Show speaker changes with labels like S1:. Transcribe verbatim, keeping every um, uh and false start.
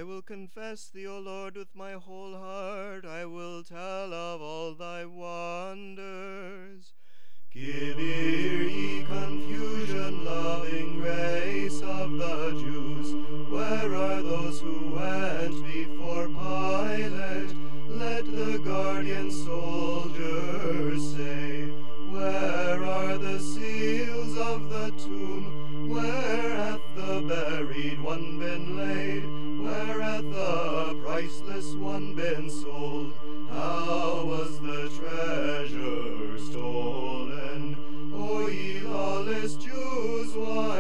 S1: will confess thee, O Lord, with my whole heart. I will tell of all thy wonders. Give ear, ye confusion-loving race of the Jews. Where are those who went before Pilate? Let the guardian soldiers say, where are the seals of the tomb? Where hath the buried one been laid? Where hath the priceless one been sold? How was the treasure stolen? O ye lawless Jews, why